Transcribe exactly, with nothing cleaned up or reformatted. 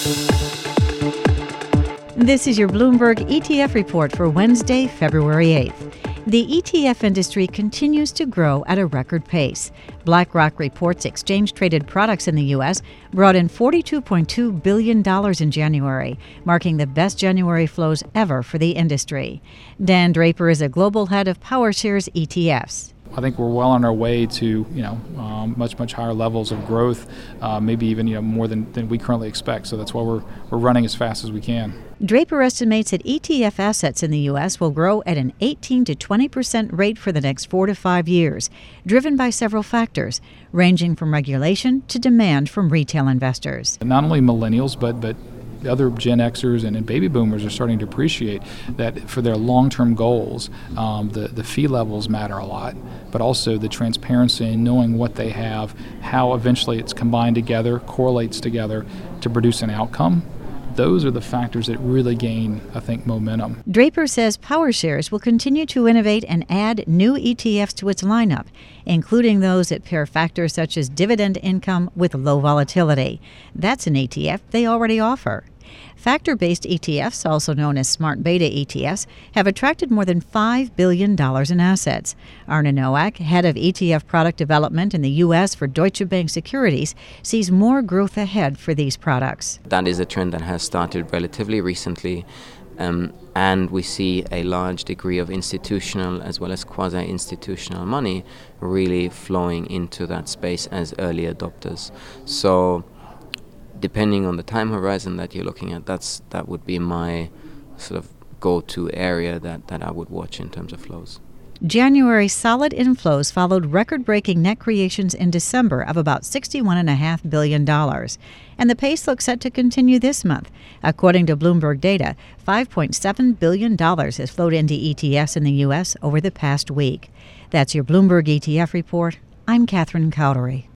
This is your Bloomberg E T F report for Wednesday, February eighth. The E T F industry continues to grow at a record pace. BlackRock reports exchange-traded products in the U S brought in forty-two point two billion dollars in January, marking the best January flows ever for the industry. Dan Draper is a global head of PowerShares E T Fs. I think we're well on our way to, you know, um, much, much higher levels of growth, uh, maybe even, you know, more than, than we currently expect. So that's why we're, we're running as fast as we can. Draper estimates that E T F assets in the U S will grow at an eighteen to twenty percent rate for the next four to five years, driven by several factors, ranging from regulation to demand from retail investors. Not only millennials, but but the other Gen Xers and, and baby boomers are starting to appreciate that for their long-term goals, um, the, the fee levels matter a lot, but also the transparency and knowing what they have, how eventually it's combined together, correlates together to produce an outcome. Those are the factors that really gain, I think, momentum. Draper says PowerShares will continue to innovate and add new E T Fs to its lineup, including those that pair factors such as dividend income with low volatility. That's an E T F they already offer. Factor-based E T Fs, also known as smart beta E T Fs, have attracted more than five billion dollars in assets. Arne Nowak, head of E T F product development in the U S for Deutsche Bank Securities, sees more growth ahead for these products. That is a trend that has started relatively recently, um, and we see a large degree of institutional as well as quasi-institutional money really flowing into that space as early adopters. So depending on the time horizon that you're looking at, that's that would be my sort of go-to area that, that I would watch in terms of flows. January's solid inflows followed record-breaking net creations in December of about sixty-one point five billion dollars. And the pace looks set to continue this month. According to Bloomberg data, five point seven billion dollars has flowed into E T Fs in the U S over the past week. That's your Bloomberg E T F report. I'm Catherine Cowdery.